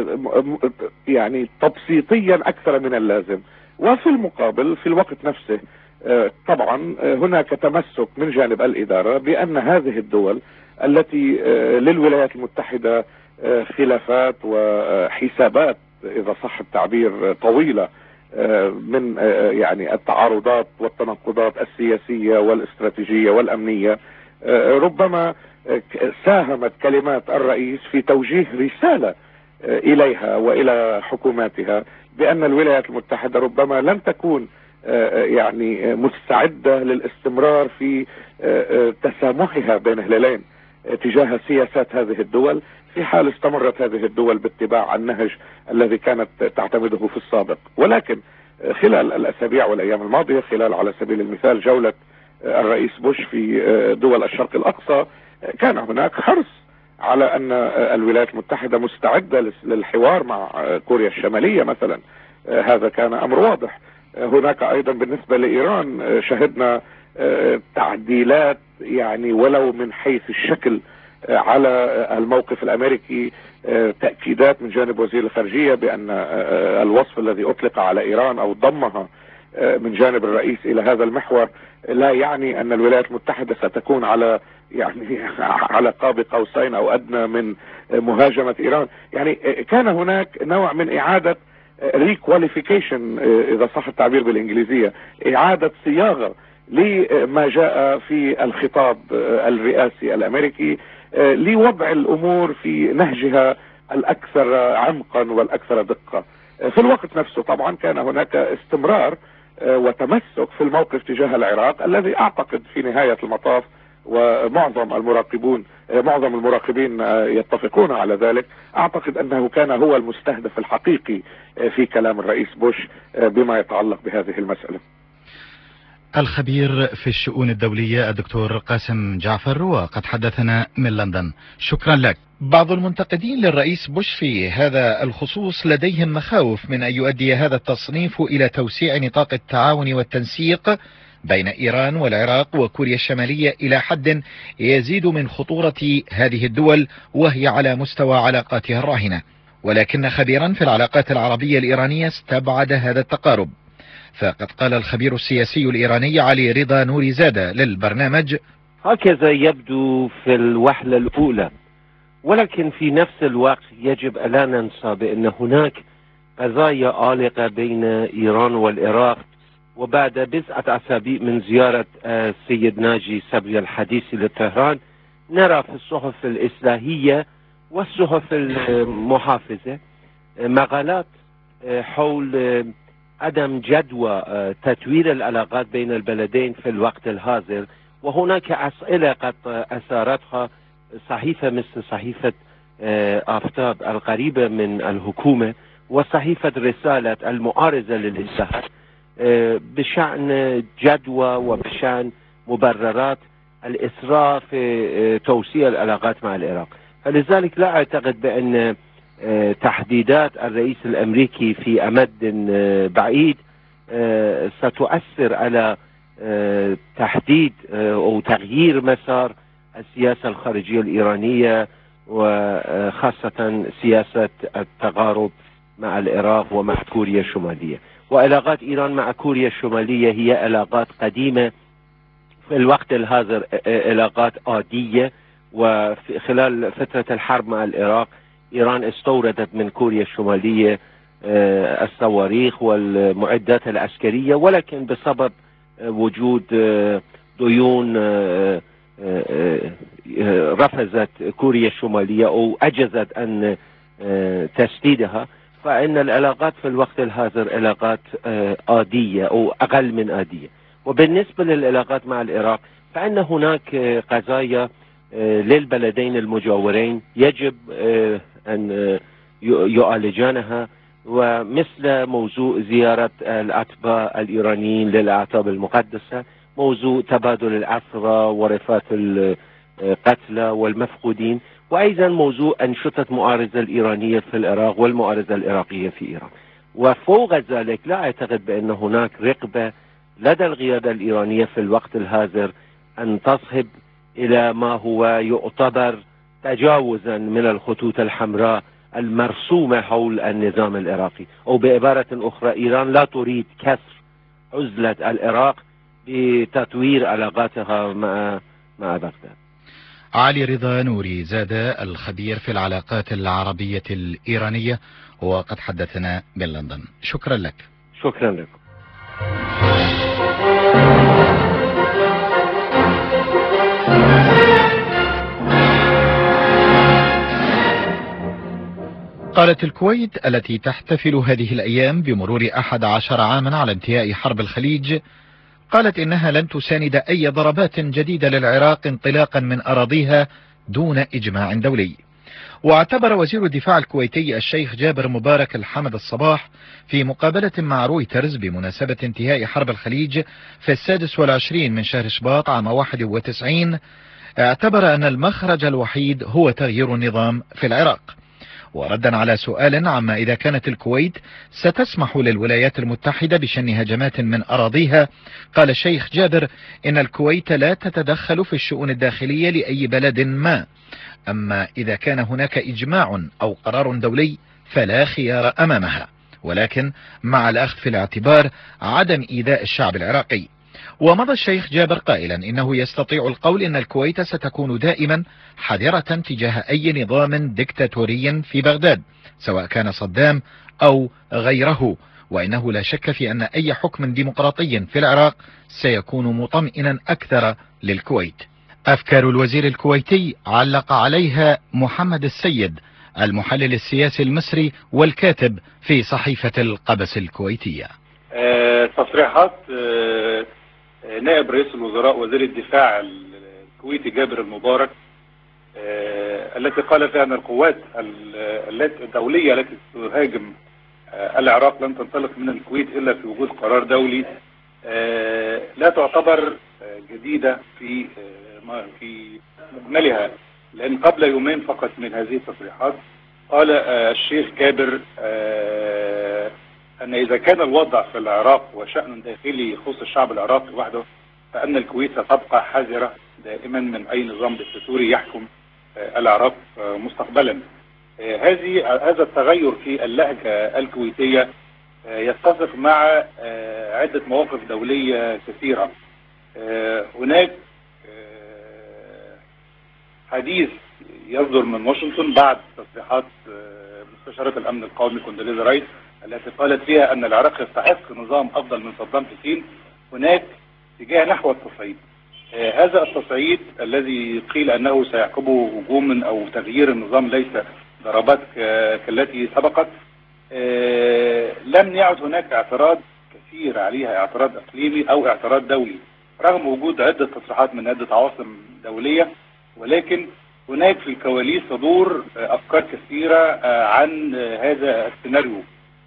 Speaker 10: يعني تبسيطيا أكثر من اللازم. وفي المقابل في الوقت نفسه طبعا هناك تمسك من جانب الإدارة بأن هذه الدول التي للولايات المتحدة خلافات وحسابات إذا صح التعبير طويلة من يعني التعارضات والتناقضات السياسية والاستراتيجية والأمنية، ربما ساهمت كلمات الرئيس في توجيه رسالة إليها وإلى حكوماتها بأن الولايات المتحدة ربما لن تكون يعني مستعدة للاستمرار في تسامحها بين هلالين تجاه سياسات هذه الدول في حال استمرت هذه الدول باتباع النهج الذي كانت تعتمده في السابق. ولكن خلال الأسابيع والأيام الماضية، خلال على سبيل المثال جولة الرئيس بوش في دول الشرق الأقصى، كان هناك حرص على أن الولايات المتحدة مستعدة للحوار مع كوريا الشمالية مثلا. هذا كان أمر واضح. هناك أيضا بالنسبة لإيران شهدنا تعديلات يعني ولو من حيث الشكل على الموقف الأمريكي، تأكيدات من جانب وزير الخارجية بأن الوصف الذي أطلق على إيران أو ضمها من جانب الرئيس إلى هذا المحور لا يعني أن الولايات المتحدة ستكون على يعني على قاب قوسين أو أدنى من مهاجمة إيران. يعني كان هناك نوع من إعادة ريكواليفيكيشن إذا صح التعبير بالإنجليزية، إعادة صياغة لما جاء في الخطاب الرئاسي الأمريكي لوضع الأمور في نهجها الأكثر عمقا والأكثر دقة. في الوقت نفسه طبعا كان هناك استمرار وتمسك في الموقف تجاه العراق الذي أعتقد في نهاية المطاف ومعظم المراقبون معظم المراقبين يتفقون على ذلك، أعتقد أنه كان هو المستهدف الحقيقي في كلام الرئيس بوش بما يتعلق بهذه المسألة.
Speaker 9: الخبير في الشؤون الدولية الدكتور قاسم جعفر، وقد حدثنا من لندن. شكرا لك. بعض المنتقدين للرئيس بوش في هذا الخصوص لديهم مخاوف من أن يؤدي هذا التصنيف إلى توسيع نطاق التعاون والتنسيق بين إيران والعراق وكوريا الشمالية إلى حد يزيد من خطورة هذه الدول وهي على مستوى علاقاتها الراهنة. ولكن خبيرا في العلاقات العربية الإيرانية استبعد هذا التقارب. فقد قال الخبير السياسي الإيراني علي رضا نوري زادة للبرنامج:
Speaker 11: هكذا يبدو في الوهلة الأولى، ولكن في نفس الوقت يجب ألا ننسى بأن هناك قضايا عالقة بين إيران والعراق. وبعد بضعة أسابيع من زيارة السيد ناجي سبري الحديثي لطهران نرى في الصحف الإصلاحية والصحف المحافظة مقالات حول عدم جدوى تطوير العلاقات بين البلدين في الوقت الحاضر، وهناك أسئلة قد أثارتها صحيفة مثل صحيفة آفتاب القريبة من الحكومة وصحيفة رسالة المعارضة للإصلاحات بشأن جدوى وبشأن مبررات الإسراء في توسيع العلاقات مع العراق. فلذلك لا أعتقد بأن تحديدات الرئيس الأمريكي في أمد بعيد ستؤثر على تحديد أو تغيير مسار السياسة الخارجية الإيرانية، وخاصة سياسة التقارب مع العراق ومع كوريا الشمالية. وعلاقات إيران مع كوريا الشمالية هي علاقات قديمة في الوقت الحاضر، علاقات عادية. وفي خلال فترة الحرب مع العراق إيران استوردت من كوريا الشمالية الصواريخ والمعدات العسكرية، ولكن بسبب وجود ديون رفضت كوريا الشمالية أو أجزت أن تسديدها، فإن العلاقات في الوقت الحاضر علاقات عادية أو أقل من عادية. وبالنسبة للعلاقات مع العراق فإن هناك قضايا للبلدين المجاورين يجب أن يعالجانها، ومثل موضوع زيارة الأتباع الإيرانيين للأعتاب المقدسة، موضوع تبادل الأسرى ورفات القتلى والمفقودين، وأيضا موضوع أنشطة معارضة الإيرانية في العراق والمعارضة العراقية في إيران. وفوق ذلك لا أعتقد بأن هناك رغبة لدى القيادة الإيرانية في الوقت الحاضر أن تصهب إلى ما هو يعتبر تجاوزا من الخطوط الحمراء المرسومة حول النظام العراقي، أو بعبارة أخرى إيران لا تريد كسر عزلة العراق بتطوير علاقاتها مع مع بغداد.
Speaker 9: علي رضا نوري زادة الخبير في العلاقات العربية الإيرانية وقد حدثنا من لندن. شكرا لك.
Speaker 11: شكرا لكم.
Speaker 9: قالت الكويت التي تحتفل هذه الأيام بمرور أحد عشر عاما على انتهاء حرب الخليج، قالت إنها لن تساند أي ضربات جديدة للعراق انطلاقا من أراضيها دون إجماع دولي. واعتبر وزير الدفاع الكويتي الشيخ جابر مبارك الحمد الصباح في مقابلة مع رويترز بمناسبة انتهاء حرب الخليج في السادس والعشرين من شهر شباط عام واحد وتسعين، اعتبر أن المخرج الوحيد هو تغيير النظام في العراق. وردا على سؤال عما إذا كانت الكويت ستسمح للولايات المتحدة بشن هجمات من أراضيها، قال الشيخ جابر إن الكويت لا تتدخل في الشؤون الداخلية لأي بلد ما، أما إذا كان هناك إجماع أو قرار دولي فلا خيار أمامها، ولكن مع الأخذ في الاعتبار عدم إيذاء الشعب العراقي. ومضى الشيخ جابر قائلا إنه يستطيع القول إن الكويت ستكون دائما حذرة تجاه أي نظام ديكتاتوري في بغداد سواء كان صدام أو غيره، وإنه لا شك في أن أي حكم ديمقراطي في العراق سيكون مطمئنا أكثر للكويت. أفكار الوزير الكويتي علق عليها محمد السيد المحلل السياسي المصري والكاتب في صحيفة القبس الكويتية.
Speaker 12: أه تصريحات أه نائب رئيس الوزراء وزير الدفاع الكويتي جابر المبارك أه التي قال فيها أن القوات الدولية التي تهاجم أه العراق لن تنطلق من الكويت إلا في وجود قرار دولي أه لا تعتبر جديدة في أه في مجملها، لأن قبل يومين فقط من هذه التصريحات قال أه الشيخ جابر أه أن إذا كان الوضع في العراق وشأن داخلي يخص الشعب العراقي وحده، فأن الكويت ستبقى حذرة دائما من أي نظام دكتاتوري يحكم العراق مستقبلا. هذه هذا التغير في اللهجة الكويتية يتفق مع عدة مواقف دولية كثيرة. هناك حديث يصدر من واشنطن بعد تصريحات مستشارة الأمن القومي كوندوليزا رايس التي قالت فيها أن العراق يستحق نظام أفضل من صدام حسين. هناك اتجاه نحو التصعيد. آه هذا التصعيد الذي قيل أنه سيعقبه هجوم أو تغيير النظام ليس ضربات كالتي سبقت، آه لم يعد هناك اعتراض كثير عليها، اعتراض إقليمي أو اعتراض دولي رغم وجود عدة تصريحات من عدة عواصم دولية، ولكن هناك في الكواليس صدور أفكار كثيرة عن هذا السيناريو.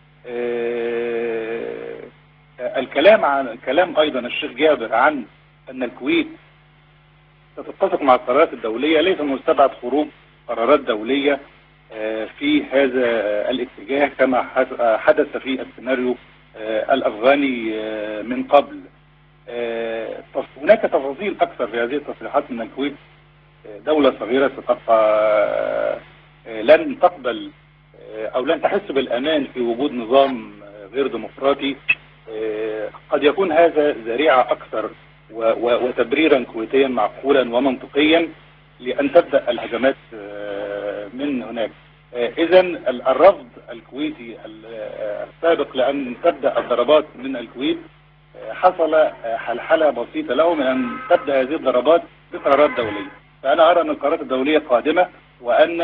Speaker 12: الكلام عن الكلام أيضا الشيخ جابر عن أن الكويت تتفق مع القرارات الدولية، ليس مستبعد خروج قرارات دولية في هذا الاتجاه كما حدث في السيناريو الأفغاني من قبل. هناك تفاصيل أكثر في هذه التصريحات من الكويت. دولة صغيرة ستبقى لن تقبل أو لن تحس بالأمان في وجود نظام غير ديمقراطي. قد يكون هذا ذريعة أكثر وتبريرا كويتيا معقولا ومنطقيا لأن تبدأ الهجمات من هناك. إذا الرفض الكويتي السابق لأن تبدأ الضربات من الكويت حصل حلحلة بسيطة له من أن تبدأ هذه الضربات بقرارات دولية. فأنا أرى أن القرارات الدولية قادمة وأن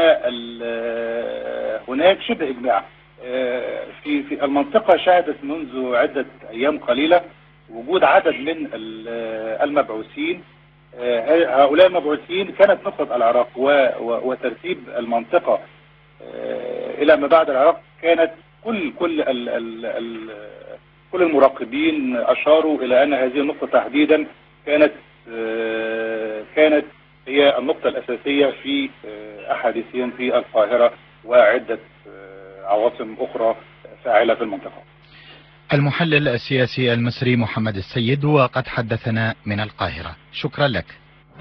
Speaker 12: هناك شبه إجماع في في المنطقة. شهدت منذ عدة أيام قليلة وجود عدد من المبعوثين. هؤلاء المبعوثين كانت نقطة العراق وترتيب المنطقة إلى ما بعد العراق. كانت كل كل ال ال ال كل المراقبين أشاروا إلى أن هذه النقطة تحديدا كانت كانت هي النقطة الأساسية في أحاديثهم في القاهرة وعدة عواصم أخرى فاعلة في المنطقة.
Speaker 9: المحلل السياسي المصري محمد السيد وقد حدثنا من القاهرة، شكرا لك.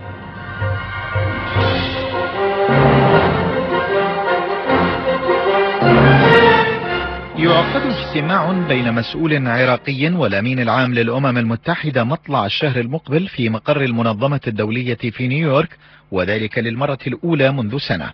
Speaker 9: يعقد اجتماع بين مسؤول عراقي والأمين العام للأمم المتحدة مطلع الشهر المقبل في مقر المنظمة الدولية في نيويورك، وذلك للمرة الأولى منذ سنة.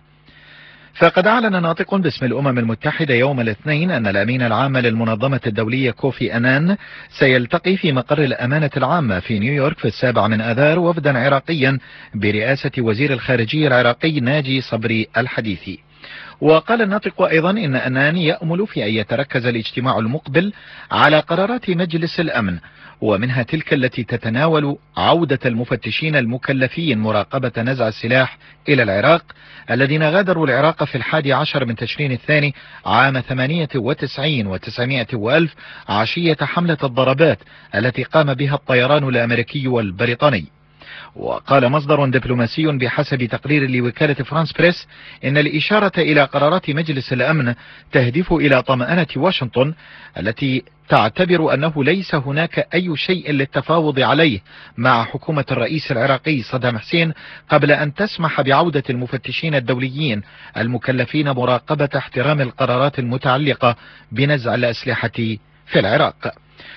Speaker 9: فقد أعلن ناطق باسم الأمم المتحدة يوم الاثنين أن الأمين العام للمنظمة الدولية كوفي أنان سيلتقي في مقر الأمانة العامة في نيويورك في السابع من آذار وفدا عراقيا برئاسة وزير الخارجية العراقي ناجي صبري الحديثي. وقال الناطق أيضا إن أنان يأمل في أن يتركز الاجتماع المقبل على قرارات مجلس الأمن، ومنها تلك التي تتناول عودة المفتشين المكلفين مراقبة نزع السلاح إلى العراق الذين غادروا العراق في الحادي عشر من تشرين الثاني عام ثمانية وتسعين وتسعمائة وألف عشية حملة الضربات التي قام بها الطيران الأمريكي والبريطاني. وقال مصدر دبلوماسي بحسب تقرير لوكالة فرانس بريس إن الإشارة إلى قرارات مجلس الأمن تهدف إلى طمأنة واشنطن التي تعتبر أنه ليس هناك أي شيء للتفاوض عليه مع حكومة الرئيس العراقي صدام حسين قبل أن تسمح بعودة المفتشين الدوليين المكلفين مراقبة احترام القرارات المتعلقة بنزع الأسلحة في العراق.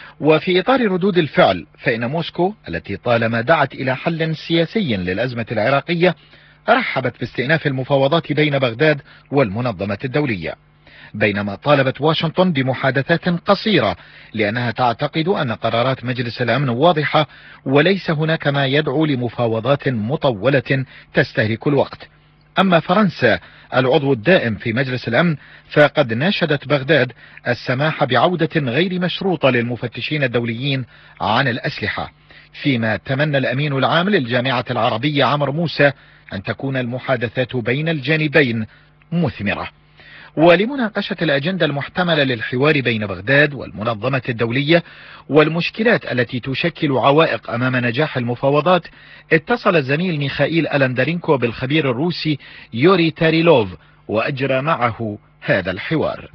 Speaker 9: وفي إطار ردود الفعل فإن موسكو التي طالما دعت إلى حل سياسي للأزمة العراقية رحبت باستئناف المفاوضات بين بغداد والمنظمة الدولية، بينما طالبت واشنطن بمحادثات قصيرة لأنها تعتقد أن قرارات مجلس الأمن واضحة وليس هناك ما يدعو لمفاوضات مطولة تستهلك الوقت. أما فرنسا العضو الدائم في مجلس الأمن فقد ناشدت بغداد السماح بعودة غير مشروطة للمفتشين الدوليين عن الأسلحة، فيما تمنى الأمين العام للجامعة العربية عمرو موسى أن تكون المحادثات بين الجانبين مثمرة. ولمناقشة الأجندة المحتملة للحوار بين بغداد والمنظمة الدولية والمشكلات التي تشكل عوائق أمام نجاح المفاوضات، اتصل الزميل ميخائيل ألندرينكو بالخبير الروسي يوري تاريلوف وأجرى معه هذا الحوار.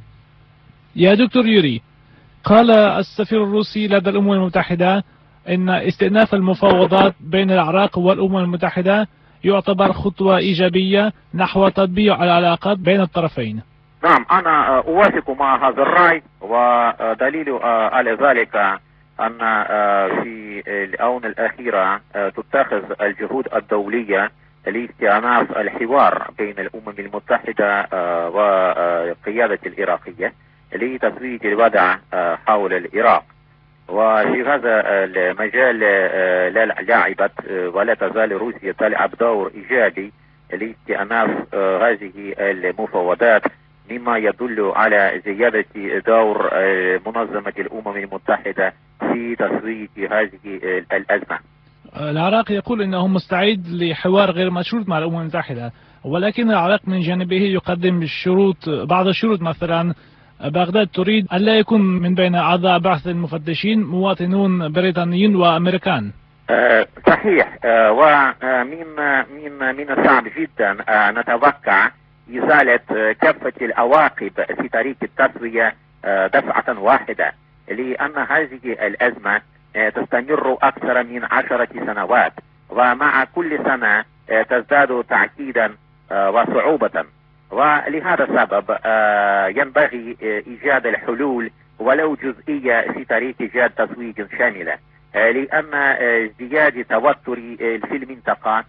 Speaker 13: يا دكتور يوري، قال السفير الروسي لدى الأمم المتحدة إن استئناف المفاوضات بين العراق والأمم المتحدة يعتبر خطوة إيجابية نحو تطبيع العلاقات بين الطرفين.
Speaker 14: نعم، أنا أوافق مع هذا الرأي، ودليل على ذلك أن في الآونة الأخيرة تتخذ الجهود الدولية لاستئناف الحوار بين الأمم المتحدة وقيادة العراقية لتفويض الوضع حول العراق. وفي هذا المجال لعبت ولا تزال روسيا تلعب دور إيجابي لاستئناف هذه المفاوضات، مما يدل على زيادة دور منظمة الأمم المتحدة في تسوية هذه الأزمة.
Speaker 13: العراق يقول انه مستعد لحوار غير مشروط مع الامم المتحده، ولكن العراق من جانبه يقدم شروط، بعض الشروط. مثلا بغداد تريد ان لا يكون من بين اعضاء بعث المفتشين مواطنون بريطانيين وامريكان.
Speaker 14: أه صحيح. أه ومن من من الصعب جدا أه نتوقع ازاله كافه العواقب في طريق التسويه أه دفعه واحده، لان هذه الازمه تستمر أكثر من عشرة سنوات، ومع كل سنة تزداد تعقيدا وصعوبة. ولهذا السبب ينبغي إيجاد الحلول ولو جزئية في طريق إيجاد تزويج شاملة، لأن ازدياد توتر في المنطقة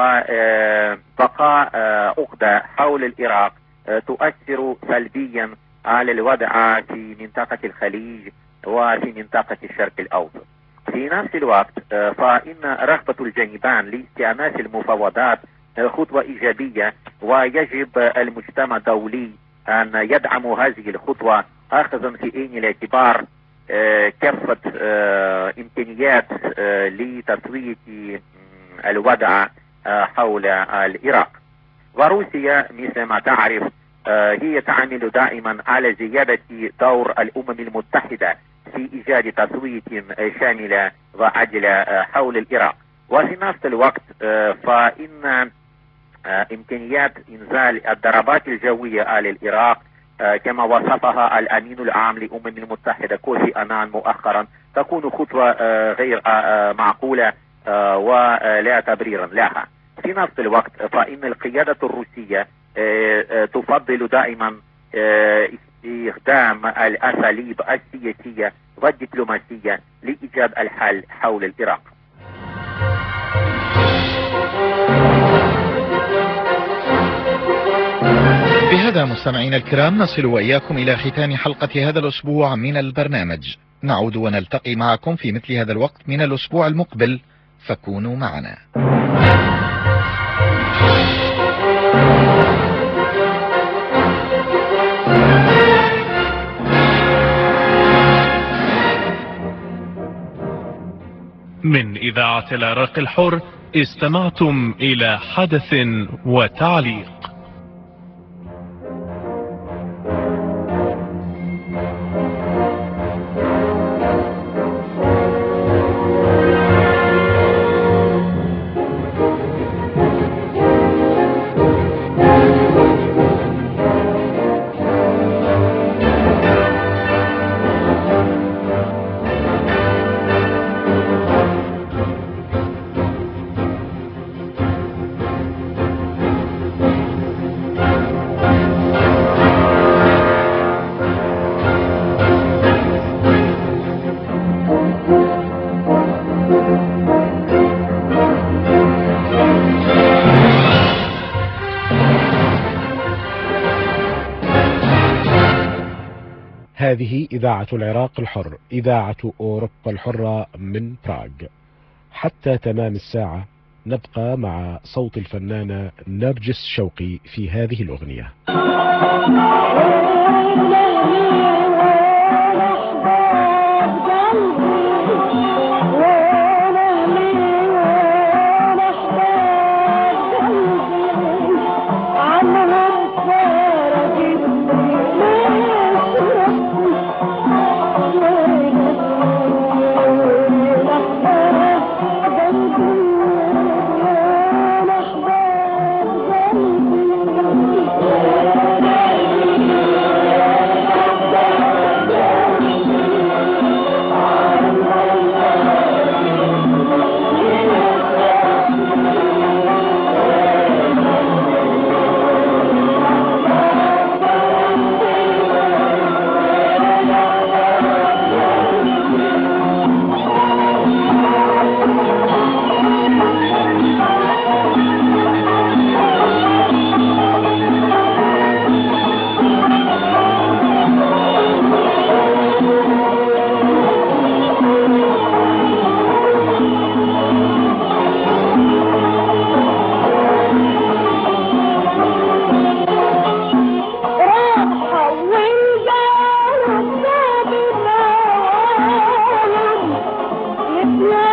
Speaker 14: وبقاء عقدة حول العراق تؤثر سلبيا على الوضع في منطقة الخليج وفي منطقة الشرق الأوسط. في نفس الوقت فإن رغبة الجانبان لاستئناف المفاوضات خطوة إيجابية، ويجب المجتمع الدولي أن يدعم هذه الخطوة، أخذا في عين الاعتبار كافة إمكانيات لتسوية الوضع حول العراق. وروسيا مثل ما تعرف هي تعمل دائما على زيادة دور الأمم المتحدة في إيجاد تسوية شاملة وعاجلة حول العراق. وفي نفس الوقت فإن إمكانيات إنزال الضربات الجوية على العراق كما وصفها الأمين العام للأمم المتحدة كوفي أنان مؤخرا تكون خطوة غير معقولة ولا تبريرا لها. في نفس الوقت فإن القيادة الروسية تفضل دائما استخدام الأساليب السياسية والدبلوماسية لإيجاد الحل حول العراق.
Speaker 9: بهذا مستمعينا الكرام نصل وإياكم إلى ختام حلقة هذا الأسبوع من البرنامج. نعود ونلتقي معكم في مثل هذا الوقت من الأسبوع المقبل، فكونوا معنا.
Speaker 8: من إذاعة العراق الحر استمعتم إلى حدث وتعليق.
Speaker 1: هذه إذاعة العراق الحر، إذاعة أوروبا الحرة من براغ. حتى تمام الساعة نبقى مع صوت الفنانة نرجس شوقي في هذه الأغنية.
Speaker 15: Oh لا